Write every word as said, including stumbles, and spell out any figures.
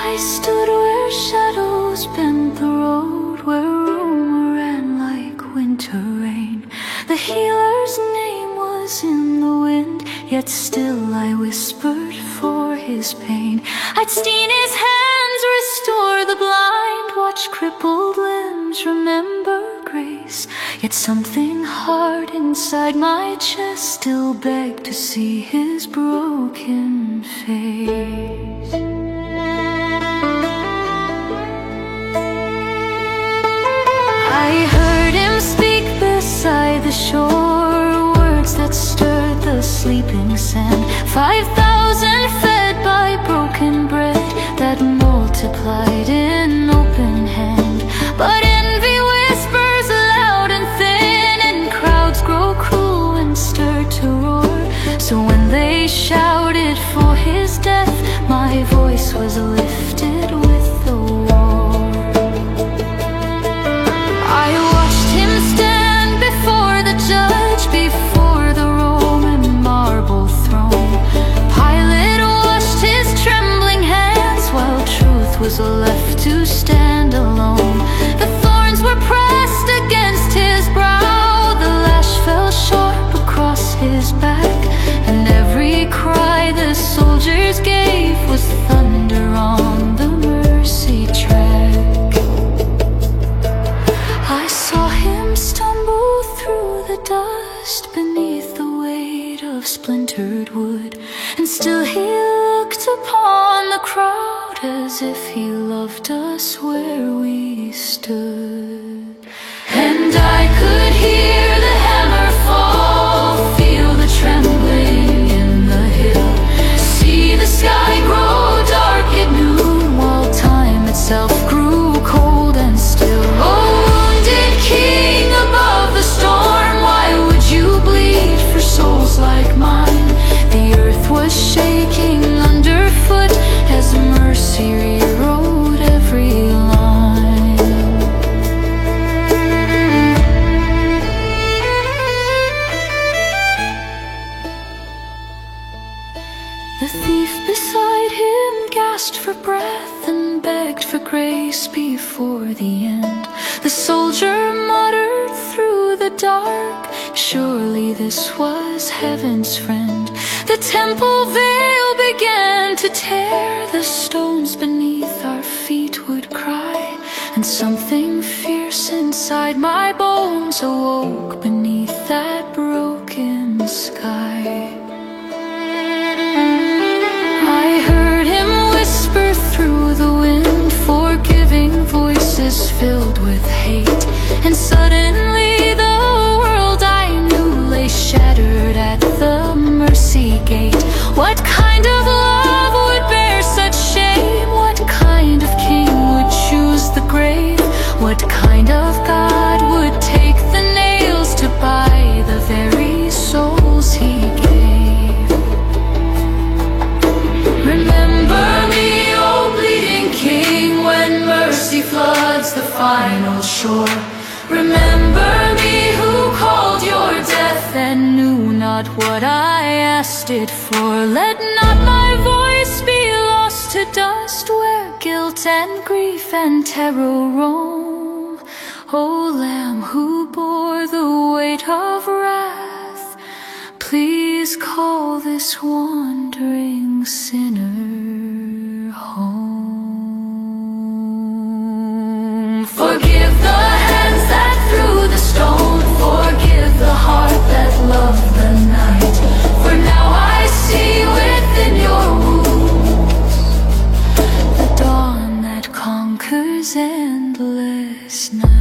I stood where shadows bent the road, where rumor ran like winter rain. The healer's name was in the wind, yet still I whispered for his pain. I'd seen his hands restore the blind, watch crippled limbs remember grace. Yet something hard inside my chest still begged to see his broken face. I heard him speak beside the shore, words that stirred the sleeping sand. Five thousand fed by broken bread that multiplied in open hand. But envy whispers loud and thin, and crowds grow cruel and stirred to roar. So when they shouted for his death, my voice was lifted with the war. I watched him stand before the judge, before the Roman marble throne. Pilate washed his trembling hands, while truth was left to stand alone. The thorns were pressed against his brow, the lash fell sharp across his back, and every cry the soldiers gave was thunder on the mercy track. I saw him stumble through the dust beneath the weight of splintered wood, and still he looked upon the crowd as if he loved us where we stood. And I could hear the hammer fall, feel the trembling in the hill, see the sky grow dark at noon, while time itself grew cold and still. Oh, wounded king above the storm, why would you bleed for souls like mine? The earth was shaking underfoot as mercy rewrote every line. The thief beside him gasped for breath and begged for grace before the end. The soldier muttered through the dark, surely this was heaven's friend. The temple veil began to tear, the stones beneath our feet would cry, and something fierce inside my bones awoke beneath that broken sky. I heard him whisper through the wind, forgiving voices filled with hate, and suddenly the world I knew lay shattered at the mercy gate. What kind of love would bear such shame? What kind of king would choose the grave? What kind of God would take the nails to buy the very souls he gave? Remember me, O bleeding king, when mercy floods the final shore. Remember me, who called your death and knew not what I asked it for. Let not my voice be lost to dust where guilt and grief and terror roam. O Lamb who bore the weight of wrath, please call this wandering sinner home. Forgive the hands that threw the stone, forgive the heart that loved the night. For now I see within your wounds the dawn that conquers endless night.